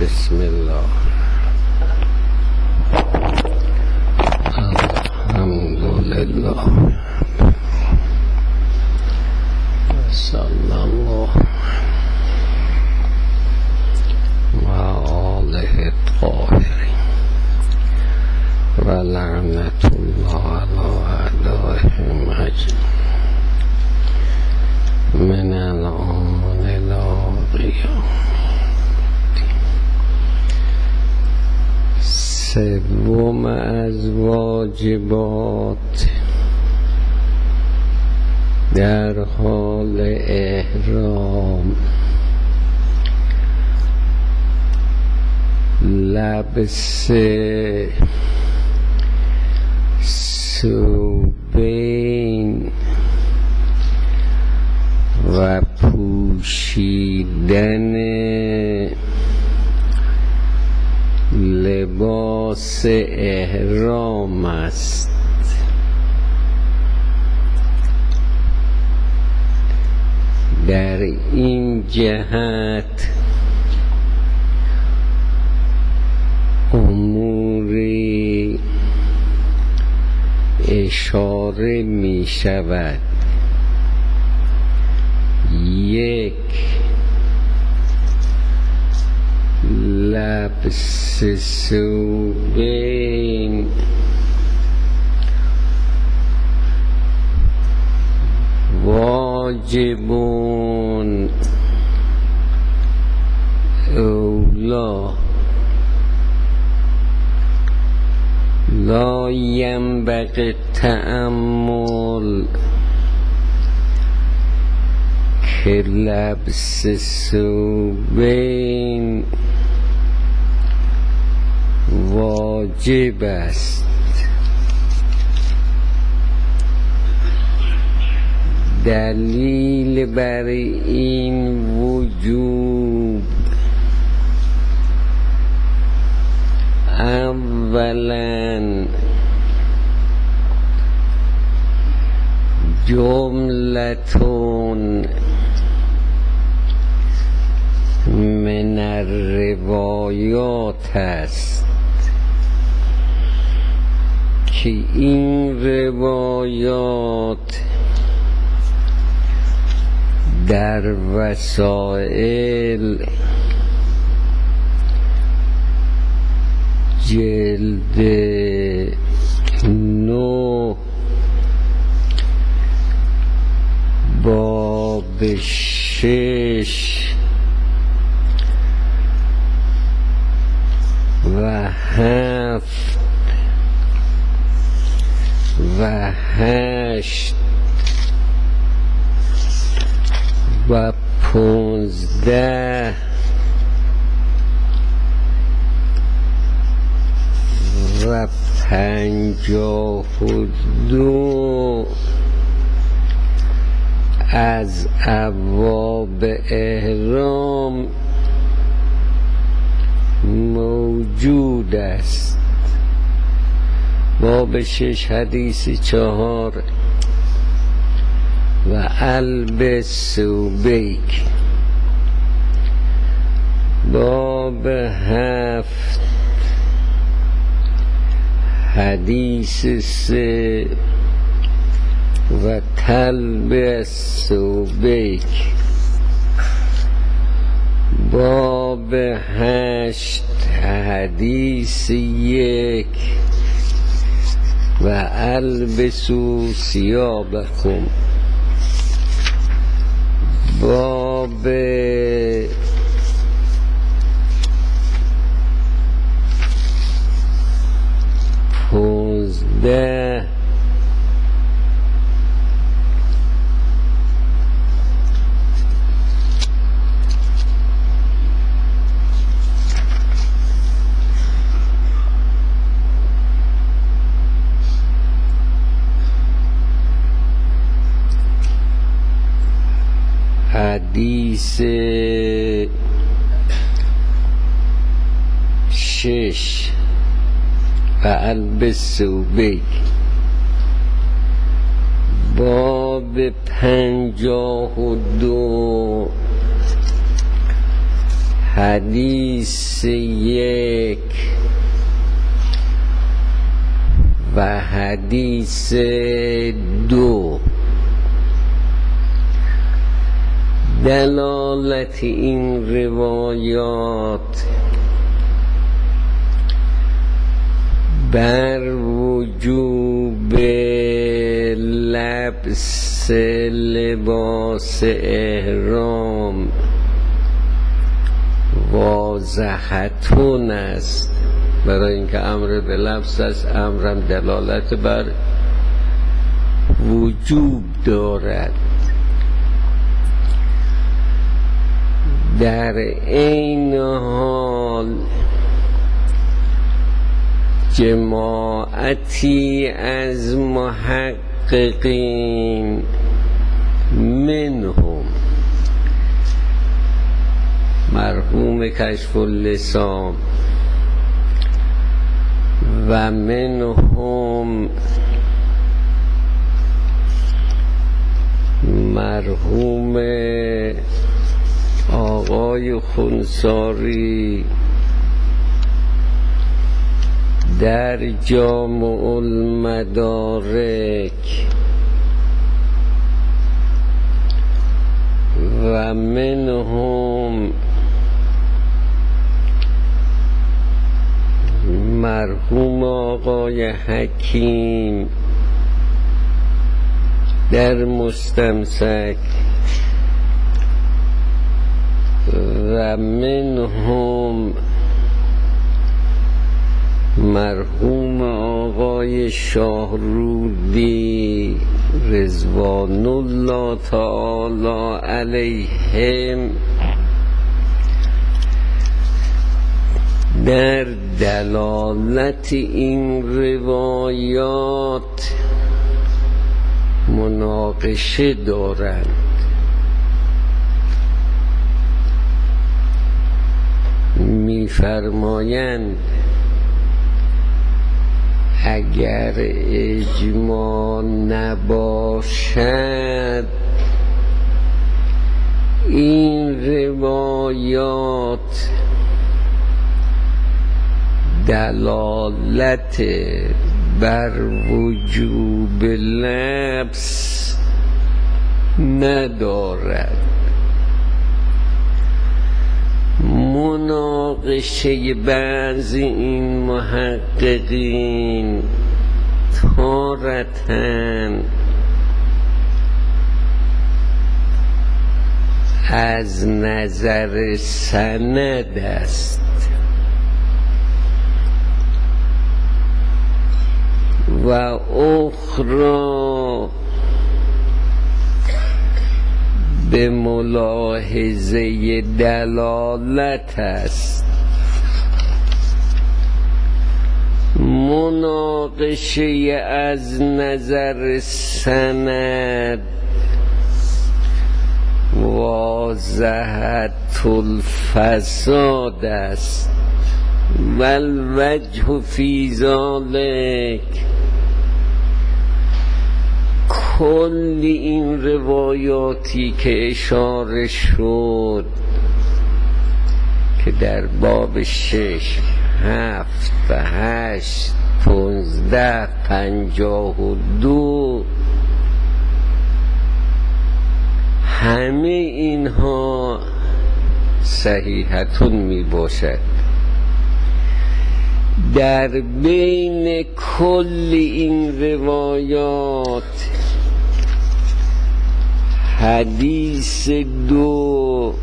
بسم الله. الحمدلله صلی الله و آله الطاهرین و لعنت الله علی اعدائهم اجمعین من الآن الی قیام. سوم از واجبات در حال احرام لبس ثوبین و پوشیدن لباس احرام است. در این جهت اموری اشاره می شود. یک، لبس ثوبین واجبون اولا لا ینبغی التأمل که لبس ثوبین واجب است. دلیل بر این وجوب اولا جملتون من الروایات است که این روایات در وسائل جلد 9 باب 6 و 7 و 8 و 15 و 52 از ابواب احرام موجود است. باب 6 حدیث 4 و البس ثوبیک. باب 7 حدیث 3 و تلبس ثوبیک. باب 8 حدیث 1 و البسوا ثیابکم. باب 15 حدیث 6 و البس ثوبیک. باب 52 حدیث 1 و حدیث 2. دلالت این روایات بر وجوب لبس لباس احرام واضحتون است، برای اینکه امر به لبس است، امرم دلالت بر وجوب دارد. در این حال جماعتی از محققین منهم مرحوم کشف اللسان و منهم مرحوم آقای خنثاری در جامع المدارک و منهم مرحوم آقای حکیم در مستمسک و منهم مرحوم آقای شاهرودی رضوان الله تعالی علیهم در دلالت این روایات مناقشه دارند. می‌فرمایند اگر اجماع نباشد این روایات دلالت بر وجوب لبس ندارد. مناقشه بعضی این محققین تارتاً از نظر سند است و اخرى به ملاحظه دلالت است. مناقشه از نظر سند واضحة الفساد است و الوجه فی ذلک کل این روایاتی که اشاره شد که در باب 6 7 8 15 52 همه اینها صحیحتون می باشد. در بین کل این روایات حدیث 2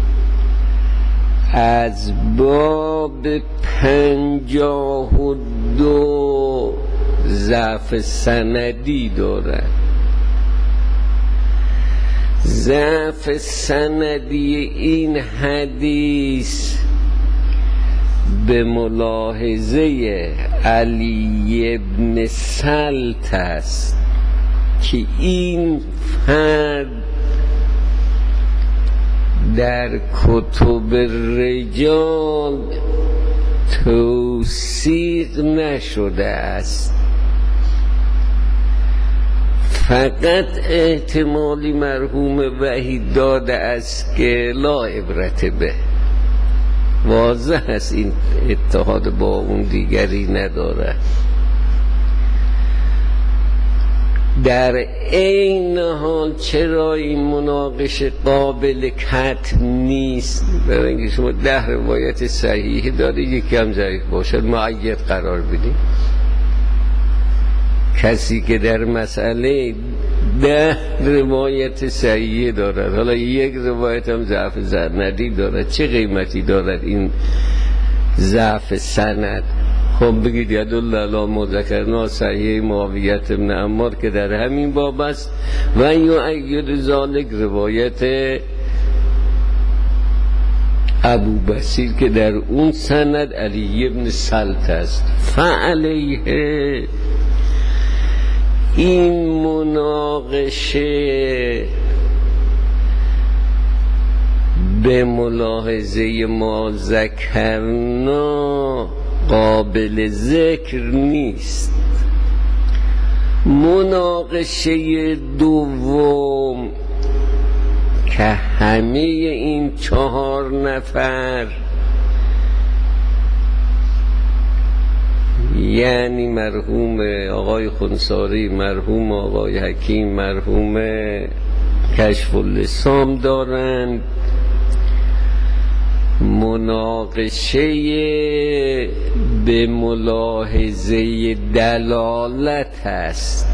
از باب 52 ضعف سندی دارد. ضعف سندی این حدیث به ملاحظه علی ابن سلط است که این فرد در کتب رجال توثیق نشده است، فقط احتمالی مرحوم وحید داده است که لا عبرت به. واضح است این اتحاد با اون دیگری نداره. در این حال چرا این مناقشه قابل کتم نیست؟ برای اینکه شما 10 روایت صحیح داره، یکم ضعیف باشد معید قرار بدید. کسی که در مسئله 10 روایت صحیح دارد، حالا یک روایت هم ضعف سندی دارد، چه قیمتی دارد این ضعف سند؟ خب بگید یدالله علی ما ذکرنا صحیح معاویه بن عمار که در همین باب است و یؤید ذلک روایت ابو بصیر که در اون سند علی بن سلط است. فعلیه این مناقشه به ملاحظه ما ذکرنا قابل ذکر نیست. مناقشه دوم که همه این 4 نفر یعنی مرحوم آقای خنثاری، مرحوم آقای حکیم، مرحوم کشف اللسام دارند، مناقشه به ملاحظه دلالت است.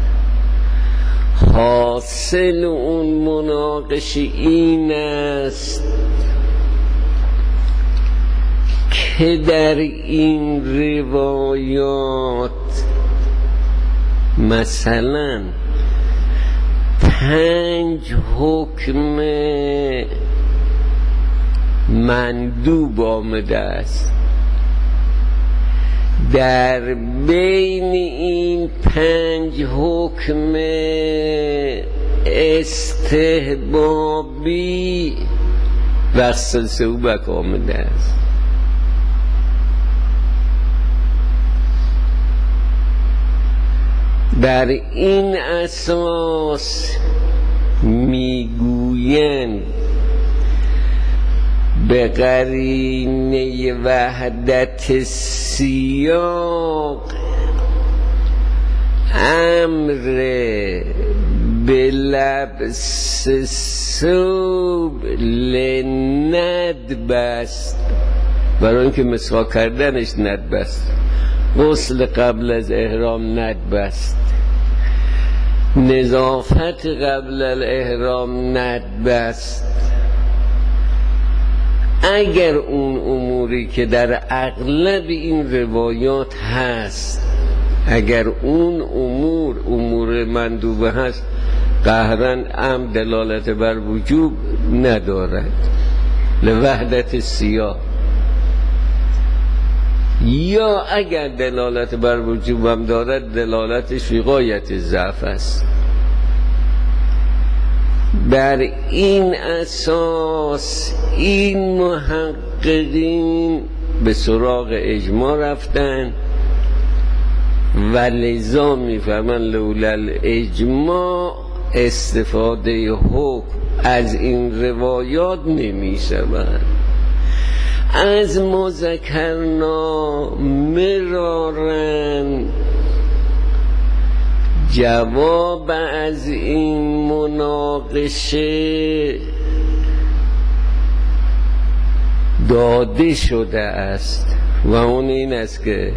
حاصل اون مناقشه این است که در این روایات مثلا 5 حکم مندوب آمده است، در بین این 5 حکم استحبابی وصل صحبت آمده است. بر این اساس میگویند به قرینه وحدت سیاق امر به لبس ثوب لندب است، برای اینکه مسواک کردنش ندب است، غسل قبل از احرام ندب است، نظافت قبل الاحرام ندب است. اگر اون اموری که در اغلب این روایات هست، اگر اون امور مندوبه هست، قهرن ام دلالت بر وجوب ندارد لوحدت سیاق، یا اگر دلالت بر وجوب هم دارد دلالتش فی غایت ضعف است. بر این اساس این محققین به سراغ اجماع رفتن و لذا میفهمن لولا الاجماع استفاده حکم از این روایات نمی شود. از ما ذکرنا مرارن جواب از این مناقشه داده شده است و اون این است که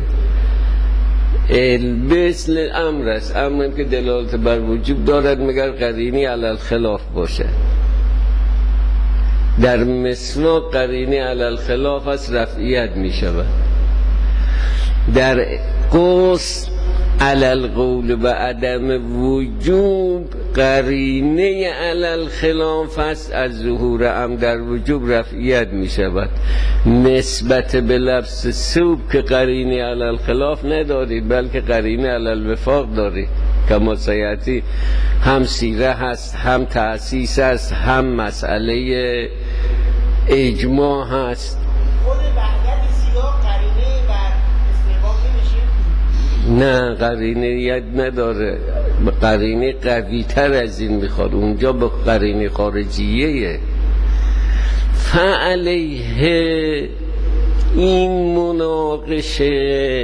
البس للامر است، امر که دلالت بر وجوب دارد مگر قرینی علی الخلاف باشه. در مسواک قرینی علی الخلاف است، رفعیت می شود. در غسل علی القول و عدم وجوب قرینه علی الخلاف است، از ظهور ام در وجوب رفعیت می شود. نسبت به لبس ثوب که قرینه علی الخلاف ندارید بلکه قرینه علی الوفاق دارید، کما سیاتی هم سیره هست، هم تأسیس هست، هم مسئله اجماع هست. خود وحدت سیاق قرینه بر استحباب نمیشه؟ نه، قرینه نداره، قرینه قوی تر از این میخواد، اونجا به قرینه خارجیه. فعلیه این مناقشه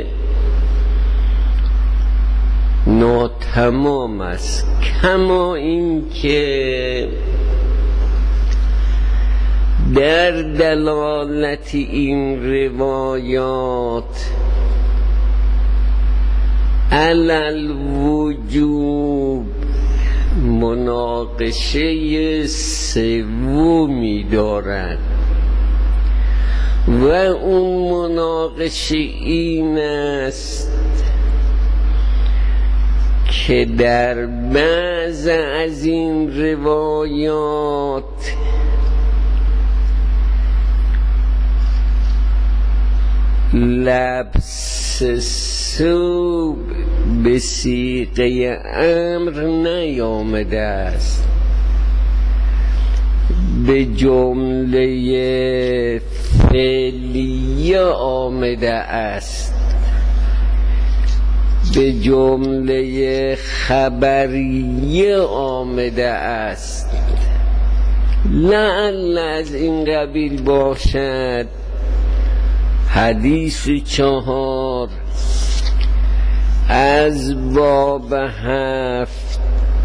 ناتمام است، کما این که در دلالت این روایات علی الوجوب مناقشه سومی دارد و اون مناقشه این است که در بعض از این روایات لبس ثوب به صیغه امر نیامده است، به جمله فعلیه آمده است، به جمله خبریه آمده است. لعل از این قبیل باشد حدیث 4 از باب 7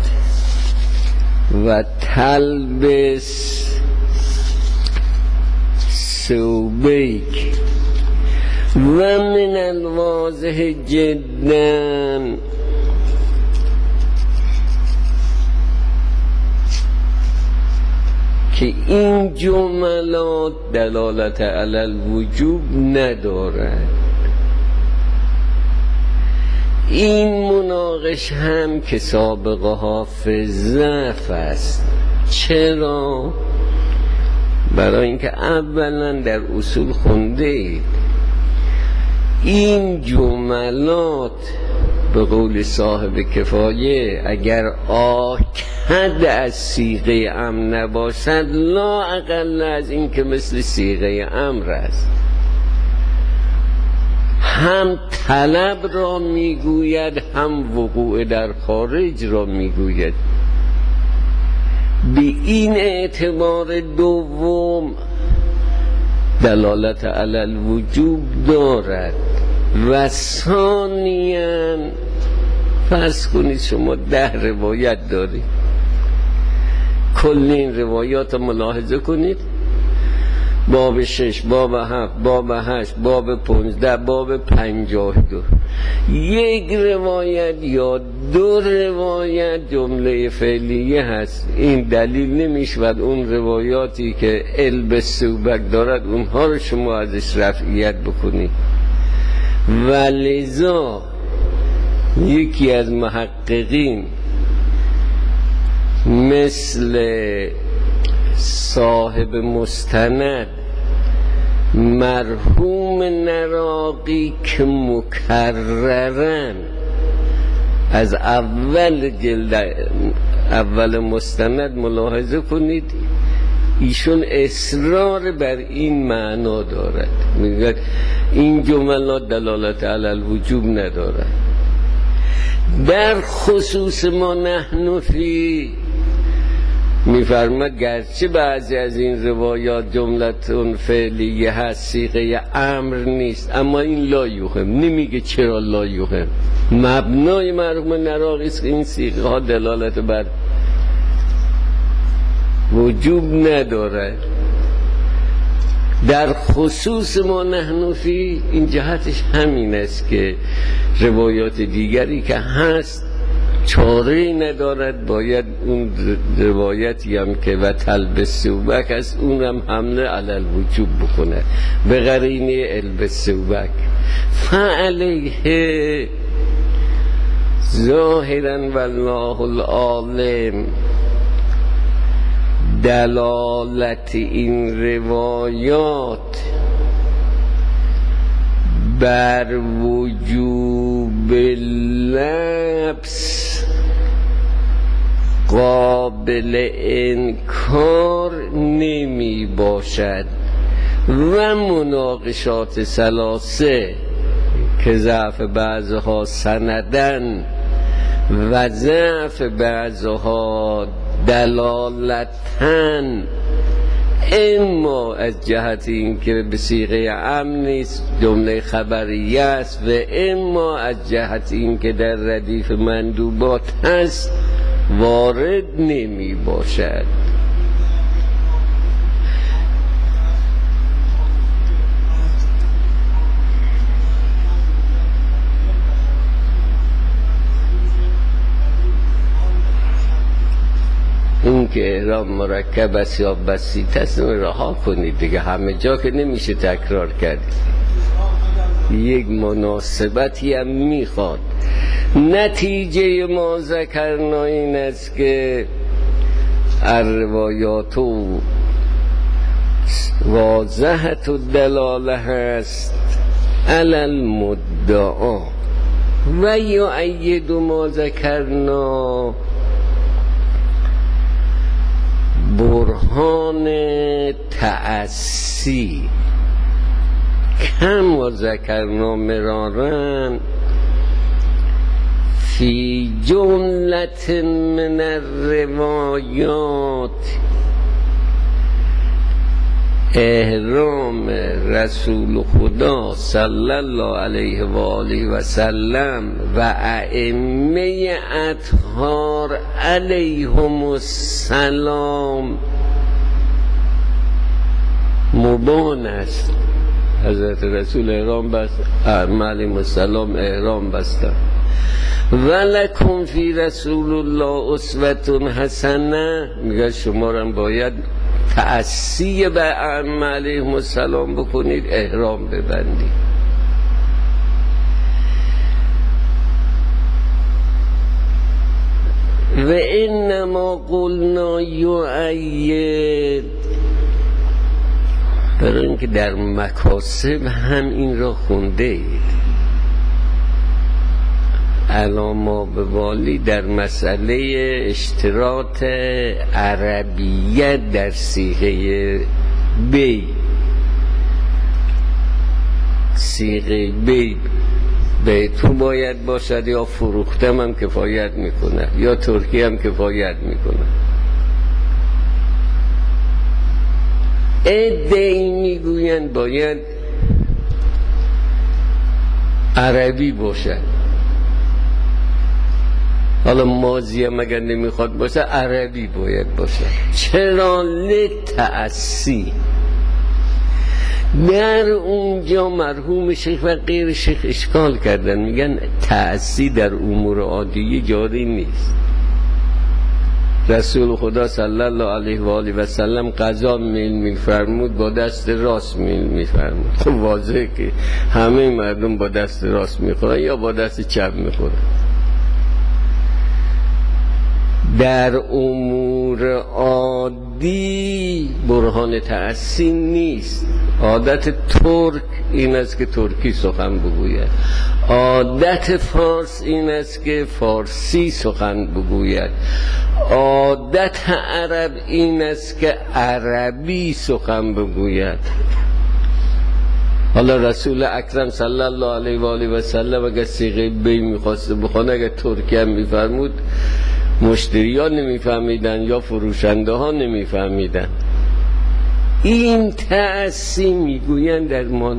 و تلبس ثوبیک و من الواضح جدا که این جملات دلالت علی الوجوب ندارد. این مناقش هم که سابقه حافظ ضعف است. چرا؟ برای اینکه اولا در اصول خونده اید این جملات به قول صاحب کفایه اگر آکد از صیغه امر نباشد لا اقل از این که مثل صیغه امر است، هم طلب را میگوید هم وقوع در خارج را میگوید. به این اعتبار دوم دلالت علی الوجوب دارد. و ثانیاً فرض کنید شما 10 روایت دارید، کل این روایات رو ملاحظه کنید، باب 6، باب 7، باب 8، باب 15، باب 52 یک روایت یا 2 روایت جمله فعلیه هست. این دلیل نمیشود اون روایاتی که البس ثوبک دارد اونها رو شما ازش رفعیت بکنید. و لذا یکی از محققین مثل صاحب مستند مرحوم نراقی که مکررن از اول جلد اول مستند ملاحظه کنید ایشون اصرار بر این معنا دارد، میگه این جملات دلالت علی الوجوب ندارد. در خصوص ما نحن فی میفرماد گرچه بعضی از این روایات جملتون فعلیه هست صیغه امر نیست، اما این لا یوهم. نمیگه چرا لا یوهم، مبنای مرحوم نراقی است که این صیغه ها دلالت بر وجوب ندارد. در خصوص ما نحن فی این جهتش همین است که روایات دیگری که هست چاره ندارد، باید اون روایتی هم که و تلبس ثوبک است اونم حمله علی الوجوب بکنه به قرینه البس ثوبک. فعلیه ظاهرا والله العالم دلالت این روایات بر وجوب لبس قابل انکار نمی باشد و مناقشات ثلاثه که ضعف بعضها سندن و ضعف بعضها دلالتن اما از جهت این که به صیغه امر نیست، جمله خبریه است، و اما از جهت این که در ردیف مندوبات هست وارد نمی باشد. این که احرام مرکب است یا بسیط است رها کنید دیگه، همه جا که نمیشه تکرار کرد، یک مناسبتی هم میخواد. نتیجه ما ذکرنا این است که الروایات واضحت الدلاله هست علی المدعا و یؤید ما ذکرنا برهان تأسی کم و ذکرنا مرارن فی جملت من الروایات احرام رسول خدا صلی الله علیه و آله و سلم و ائمه اطهار علیهم السلام مبان است. حضرت رسول احرام بست، ائمه علیهم السلام احرام بستن. ولکم فی رسول الله اسوة حسنه، میگه شما را باید تأسی به ائمه علیهم السلام بکنید، احرام ببندید. و انما قلنا یؤید، برای اینکه در مکاسب هم این را خونده اید. علامه به والی در مسئله اشتراط عربیت در صیغه بی، صیغه بی تو باید باشد یا فروختم هم کفایت میکنه یا ترکی هم کفایت میکنه. ادعی میگویند باید عربی باشد، حالا ماضی هم اگر نمیخواد باشه عربی باید باشه. چرا؟ لتأسی. در اونجا مرحوم شیخ و غیر شیخ اشکال کردن، میگن تأسی در امور عادی جاری نیست. رسول خدا صلی الله علیه و آله و سلم قضا میفرمود با دست راست میفرمود. خب واضحه که همه مردم با دست راست میخورن یا با دست چپ میخورن. در امور عادی برهان تأسی نیست. عادت ترک این است که ترکی سخن بگوید، عادت فارس این است که فارسی سخن بگوید، عادت عرب این است که عربی سخن بگوید. حالا رسول اکرم صلی الله علیه و آله و سلم اگر صیغه بی میخواسته بخونه، اگر ترکی هم میفرمود مشتریان نمیفهمیدن یا فروشنده ها نمیفهمیدن. این تأسی میگوین در ما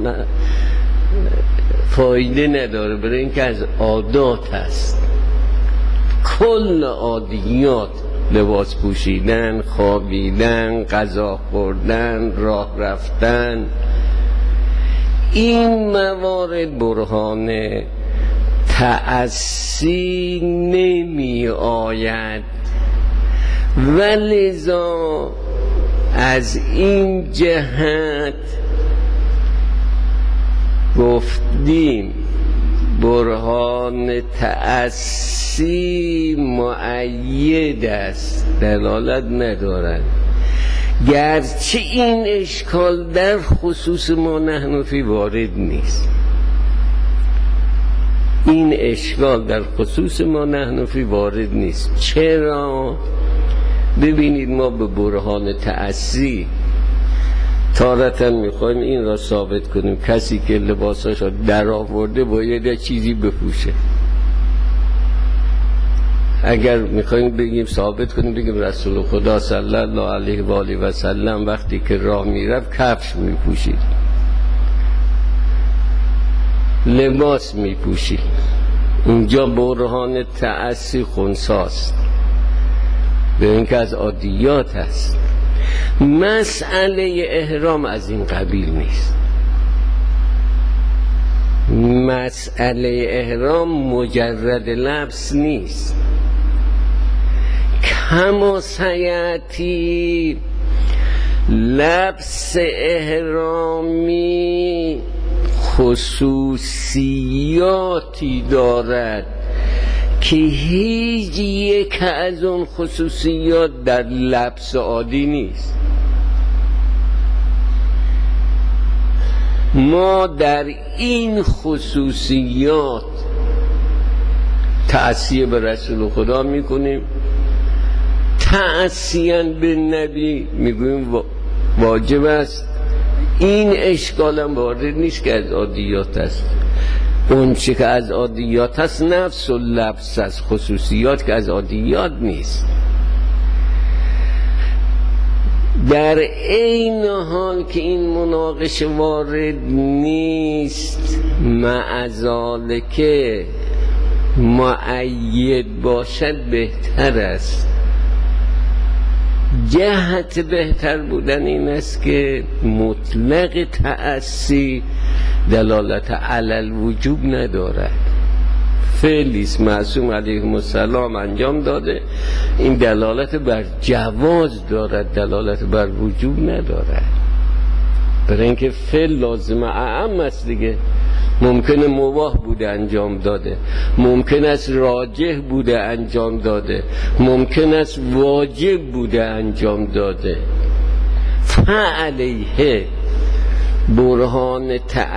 فایده نداره، برای اینکه از عادات هست. کل عادیات، لباس پوشیدن، خوابیدن، غذا خوردن، راه رفتن، این موارد برهان تأسی نمی آید. ولذا از این جهت گفتیم برهان تأسی مؤید است، دلالت ندارد. گرچه این اشکال در خصوص ما نحنفی وارد نیست، این اشکال در خصوص ما نحنفی وارد نیست. چرا؟ ببینید ما به برهان تأسی تارتا میخوایم این را ثابت کنیم کسی که لباساشو در آورده باید چیزی بپوشه. اگر میخوایم بگیم ثابت کنیم بگیم رسول خدا صلی الله علیه و آله و سلم وقتی که راه میرفت کفش میپوشید، لباس میپوشید. اینجا برهان تأسی خنثاست به اینکه از عادیات هست. مسئله احرام از این قبیل نیست. مسئله احرام مجرد لبس نیست. کما سیاتی لبس احرامی خصوصیاتی دارد که هیچ یک از اون خصوصیات در لبس عادی نیست. ما در این خصوصیات تأسیه به رسول خدا میکنیم، تأسیاً به نبی میگویم واجب است. این اشکال هم وارد نیست که از عادیات است. اون چی که از عادیات است نفس و لبس است، خصوصیات که از عادیات نیست. در این حال که این مناقشه وارد نیست، معذالک معید باشد بهتر است. جهت بهتر بودن این است که مطلق تأسی دلالت علی الوجوب ندارد. فعلیست معصوم علیه السلام انجام داده، این دلالت بر جواز دارد، دلالت بر وجوب ندارد. برای اینکه فعل لازم اعم است دیگه. ممکنه مباح بوده انجام داده، ممکن است راجح بوده انجام داده، ممکن است واجب بوده انجام داده. فعلیه برهان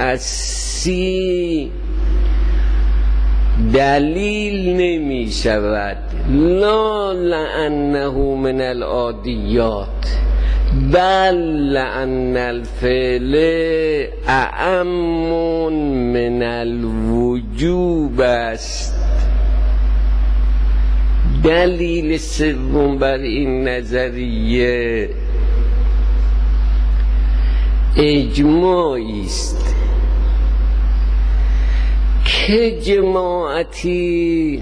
تأسی دلیل نمی شود، لا لأنه من العادیات بل لأن الفعل اعم من الوجوب است. دلیل سوم بر این نظریه اجماعی است که جماعتی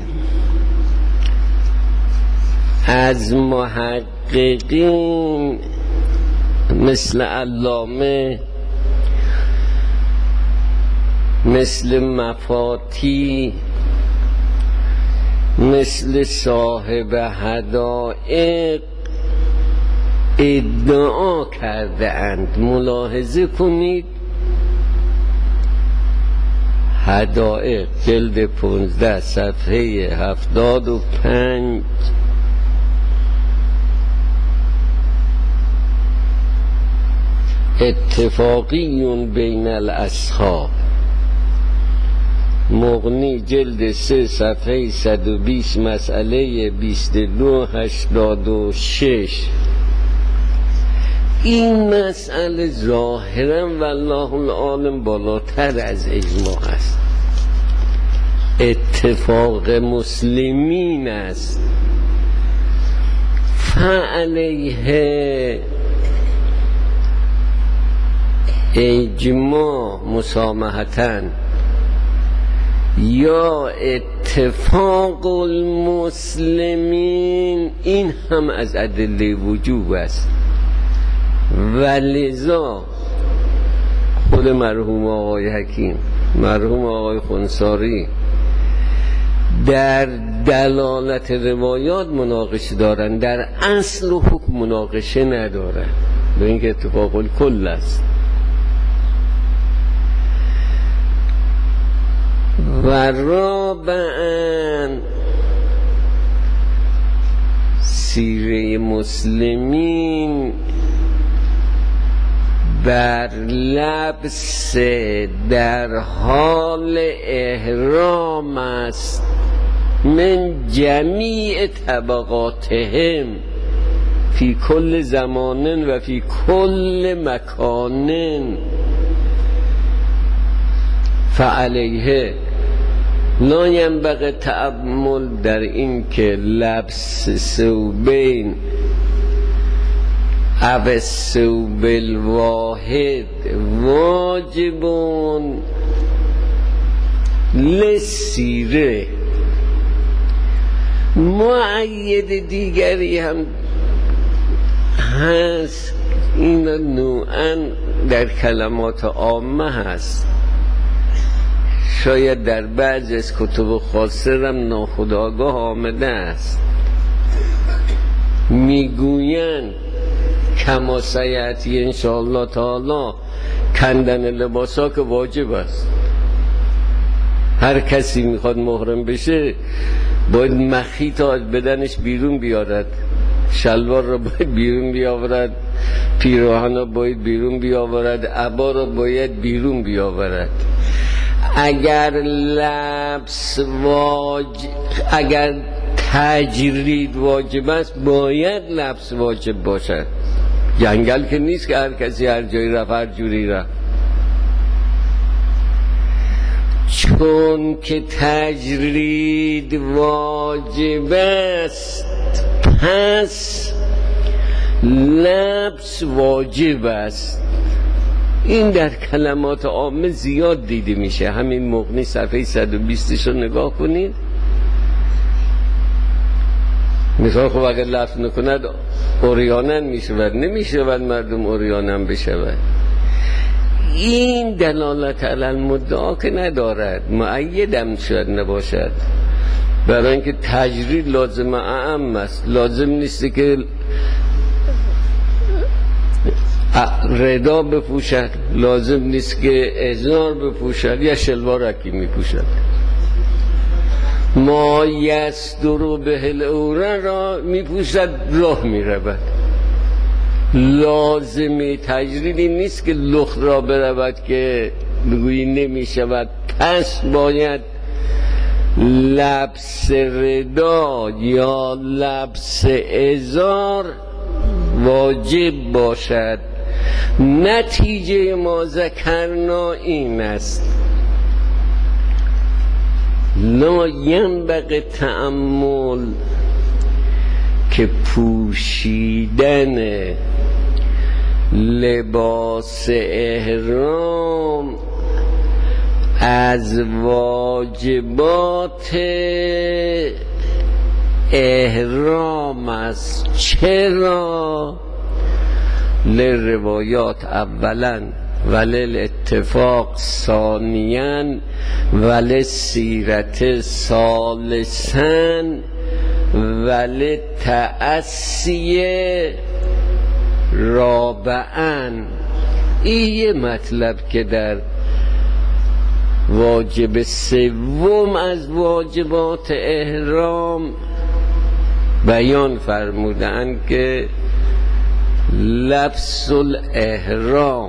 از محققین مثل علامه، مثل مفاتی، مثل صاحب حدائق ادعا کرده اند. ملاحظه کنید حدائق جلد 15 صفحه 75 اتفاقی بین الاصحاب، مغنی جلد 3 صفحه 120 مسئله 2286. این مسئله ظاهرا والله العالم بالاتر از اجماع است، اتفاق مسلمین است. فعلیه اجماع مسامحتاً یا اتفاق المسلمین، این هم از ادله وجوب است. ولذا خود مرحوم آقای حکیم، مرحوم آقای خنثاری در دلالت روایات مناقشه دارند، در اصل و حکم مناقشه ندارند، به اینکه اتفاق الکل است. و رابعاً سیره مسلمین بر لبس در حال احرام است من جمیع طبقاتهم فی کل زمان و فی کل مکان. فعلیه لا ینبغی تأمل در این که لبس ثوبین او الثوب الواحد واجبون للسیره. مؤید دیگری هم هست، این نوعاً در کلمات عامه هست، شاید در بعض از کتب خاصه هم ناخودآگاه آمده است. میگویند کما سیأتی انشاءالله تعالی کندن لباسا که واجب است. هر کسی میخواد محرم بشه باید مخیط از بدنش بیرون بیارد، شلوار رو باید بیرون بیاورد، پیراهن رو باید بیرون بیاورد، عبا رو باید بیرون بیاورد. اگر تجرید واجب است باید لبس واجب باشد. جنگل که نیست که هر کسی هر جایی رفت هر جوری رفت. چون که تجرید واجب است پس لبس واجب است. این در کلمات عامه زیاد دیده میشه. همین مغنی صفحه 120 رو نگاه کنید. مثال خب اگر لبس نکند عریانن میشود، نمیشود مردم عریانن بشود. این دلالت علی المدعا که ندارد، مؤیدم شاید نباشد، برای اینکه تجرید لازم اعم است. لازم نیست که ردا بپوشد، لازم نیست که ازار بپوشد یا شلوارکی میپوشد. ما یستر به العوره را میپوشد راه میرود. لازمی تجریدی نیست که لخت را برود که بگویی نمیشود. پس باید لبس ردا یا لبس ازار واجب باشد. نتیجه ما ذکرنا این است: لا ینبغی تأمل که پوشیدن لباس احرام از واجبات احرام است. چرا؟ لروایات اولا ولی اتفاق ثانیاً ولی سیرت ثالثاً ولی تأسی رابعاً. این یه مطلب که در واجب سوم از واجبات احرام بیان فرمودند که لبس الاحرام.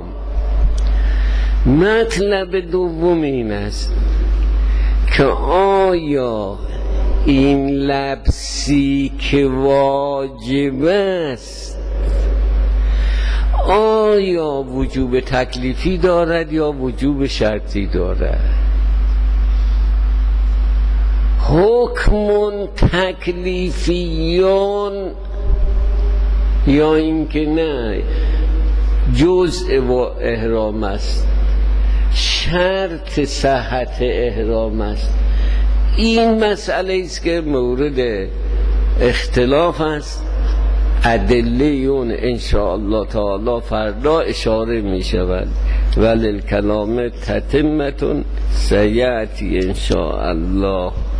مطلب دوم این است که آیا این لبسی که واجب است آیا وجوب تکلیفی دارد یا وجوب شرطی دارد؟ حکم تکلیفیون یا اینکه نه جزء احرام است، شرط صحت احرام است. این مسئله است که مورد اختلاف است. ادله اون انشاءالله تعالی فردا اشاره می شود. ولی الکلام تتمتون سیأتی انشاءالله.